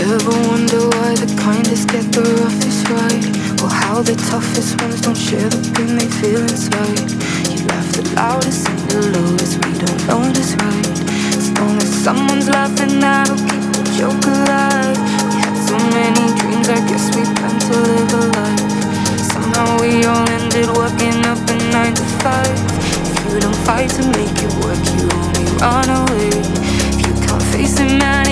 Ever wonder why the kindest get the roughest ride? Or how the toughest ones don't share the pain they feel inside? You laugh the loudest and the lowest, we don't notice, right? As long as someone's laughing, that'll keep the joke alive. We had so many dreams, I guess we planned to live a life. Somehow we all ended working up a 9 to 5. If you don't fight to make it work, you only run away. If you can't face it, man,